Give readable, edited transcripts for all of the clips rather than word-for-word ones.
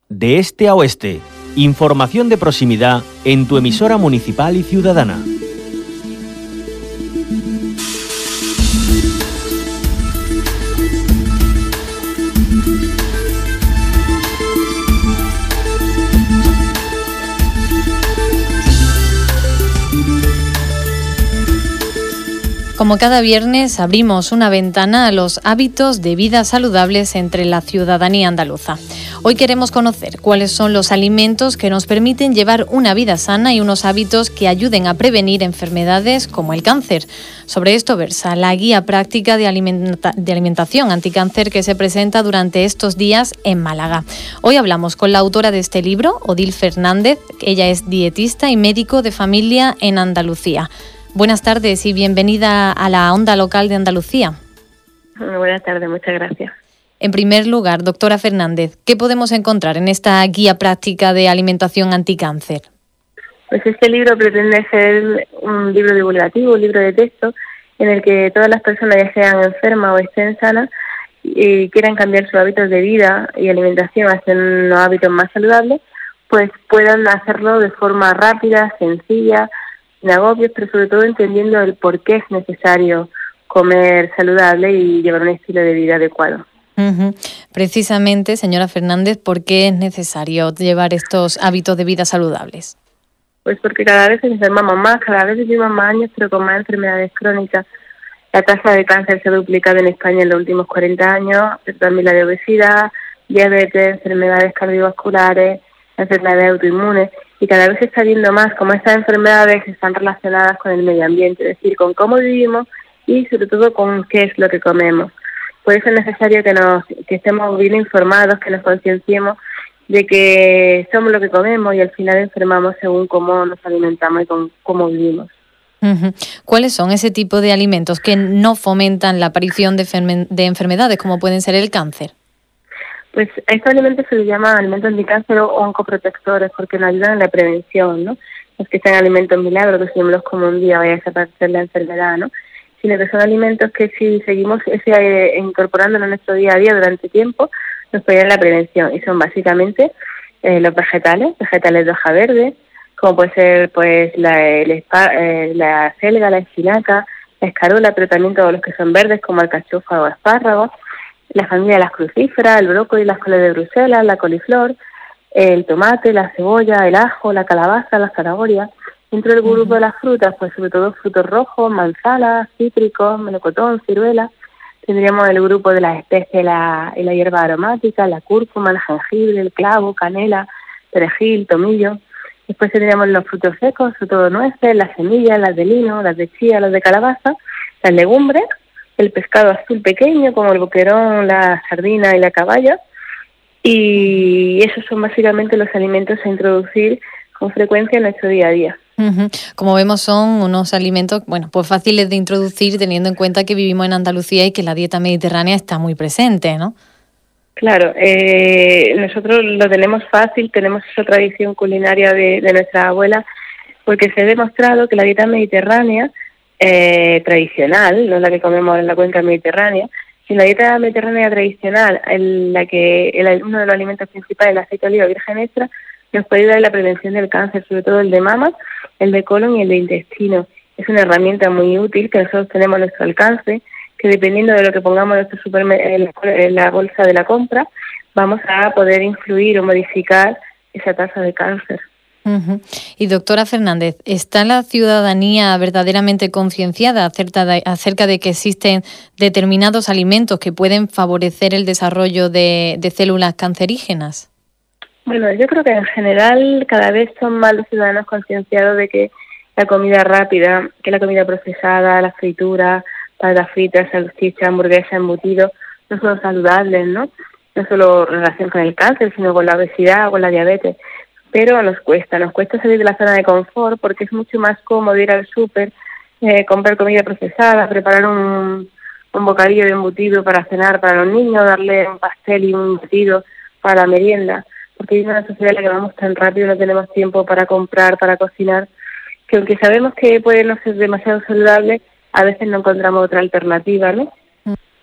De este a oeste, información de proximidad en tu emisora municipal y ciudadana. Como cada viernes, abrimos una ventana a los hábitos de vida saludables entre la ciudadanía andaluza. Hoy queremos conocer cuáles son los alimentos que nos permiten llevar una vida sana y unos hábitos que ayuden a prevenir enfermedades como el cáncer. Sobre esto versa la guía práctica de alimentación anticáncer que se presenta durante estos días en Málaga. Hoy hablamos con la autora de este libro, Odil Fernández. Ella es dietista y médico de familia en Andalucía. Buenas tardes y bienvenida a la Onda Local de Andalucía. Buenas tardes, muchas gracias. En primer lugar, doctora Fernández, ¿qué podemos encontrar en esta guía práctica de alimentación anticáncer? Pues este libro pretende ser un libro divulgativo, un libro de texto, en el que todas las personas, ya sean enfermas o estén sanas, y quieran cambiar sus hábitos de vida y alimentación hacia unos hábitos más saludables, pues puedan hacerlo de forma rápida, sencilla, sin agobios, pero sobre todo entendiendo el por qué es necesario comer saludable y llevar un estilo de vida adecuado. Precisamente, señora Fernández, ¿por qué es necesario llevar estos hábitos de vida saludables? Pues porque cada vez nos enfermamos más, cada vez vivimos más años, pero con más enfermedades crónicas. La tasa de cáncer se ha duplicado en España en los últimos 40 años, pero también la de obesidad, diabetes, enfermedades cardiovasculares, enfermedades autoinmunes. Y cada vez se está viendo más cómo estas enfermedades están relacionadas con el medio ambiente, es decir, con cómo vivimos y sobre todo con qué es lo que comemos. Por eso es necesario que estemos bien informados, que nos concienciemos de que somos lo que comemos y al final enfermamos según cómo nos alimentamos y con cómo vivimos. ¿Cuáles son ese tipo de alimentos que no fomentan la aparición de enfermedades como pueden ser el cáncer? Pues a estos alimentos se les llama alimentos anticáncer o oncoprotectores porque nos ayudan en la prevención, ¿no? No es que sean alimentos milagros que si no los como un día vaya a desaparecer la enfermedad, ¿no? Sino que son alimentos que si seguimos incorporándolos en nuestro día a día durante tiempo, nos pueden ayudar en la prevención. Y son básicamente los vegetales de hoja verde, como puede ser pues la selga, la espinaca, la escarola, pero también todos los que son verdes como alcachofa o espárragos, la familia de las crucíferas, el brócoli, las coles de Bruselas, la coliflor, el tomate, la cebolla, el ajo, la calabaza, la zanahoria. Dentro del grupo de las frutas, pues sobre todo frutos rojos, manzanas, cítricos, melocotón, ciruela. Tendríamos el grupo de las especies y la hierba aromática, la cúrcuma, el jengibre, el clavo, canela, perejil, tomillo. Después tendríamos los frutos secos, sobre todo nueces, las semillas, las de lino, las de chía, las de calabaza, las legumbres, el pescado azul pequeño como el boquerón, la sardina y la caballa. Y esos son básicamente los alimentos a introducir con frecuencia en nuestro día a día. Como vemos, son unos alimentos pues fáciles de introducir teniendo en cuenta que vivimos en Andalucía y que la dieta mediterránea está muy presente, ¿no? Claro, nosotros lo tenemos fácil, tenemos esa tradición culinaria de nuestras abuelas, porque se ha demostrado que la dieta mediterránea tradicional, no la que comemos en la cuenca mediterránea, sino la dieta mediterránea tradicional, en la que uno de los alimentos principales, el aceite de oliva virgen extra, nos puede ayudar en la prevención del cáncer, sobre todo el de mama, el de colon y el de intestino. Es una herramienta muy útil que nosotros tenemos a nuestro alcance, que dependiendo de lo que pongamos en la bolsa de la compra, vamos a poder influir o modificar esa tasa de cáncer. Y doctora Fernández, ¿está la ciudadanía verdaderamente concienciada acerca de que existen determinados alimentos que pueden favorecer el desarrollo de células cancerígenas? Bueno, yo creo que en general cada vez son más los ciudadanos concienciados de que la comida rápida, que la comida procesada, las frituras, patatas fritas, salchichas, hamburguesas, embutidos, no son saludables, ¿no? No solo en relación con el cáncer, sino con la obesidad o con la diabetes. Pero nos cuesta salir de la zona de confort porque es mucho más cómodo ir al súper, comprar comida procesada, preparar un bocadillo de embutido para cenar para los niños, darle un pastel y un embutido para la merienda. Porque hay una sociedad en la que vamos tan rápido, no tenemos tiempo para comprar, para cocinar, que aunque sabemos que puede no ser demasiado saludable, a veces no encontramos otra alternativa, ¿no?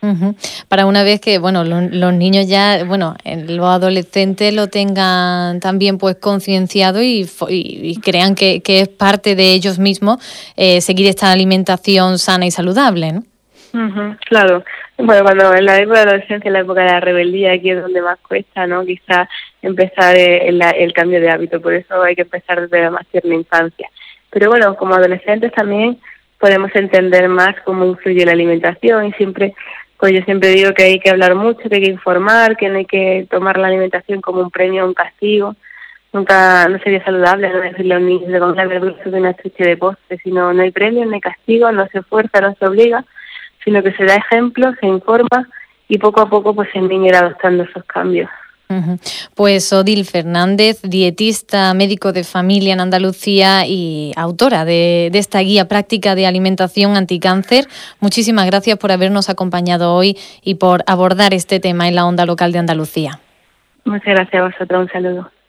Para una vez que, bueno, los niños ya, bueno, los adolescentes lo tengan también pues concienciado y crean que es parte de ellos mismos seguir esta alimentación sana y saludable, ¿no? Claro. Bueno, cuando en la época de la adolescencia, en la época de la rebeldía, aquí es donde más cuesta, ¿no? Quizá empezar el cambio de hábito, por eso hay que empezar desde la más tierna infancia. Pero bueno, como adolescentes también podemos entender más cómo influye la alimentación y siempre, pues yo siempre digo que hay que hablar mucho, que hay que informar, que no hay que tomar la alimentación como un premio o un castigo. Nunca, no sería saludable no decirle a un niño de comer verduras de una estuche de postre, sino no hay premio, no hay castigo, no se fuerza, no se obliga, sino que se da ejemplo, se informa y poco a poco pues el niño irá adoptando esos cambios. Pues Odil Fernández, dietista, médico de familia en Andalucía y autora de esta guía práctica de alimentación anticáncer. Muchísimas gracias por habernos acompañado hoy y por abordar este tema en la Onda Local de Andalucía. Muchas gracias a vosotros, un saludo.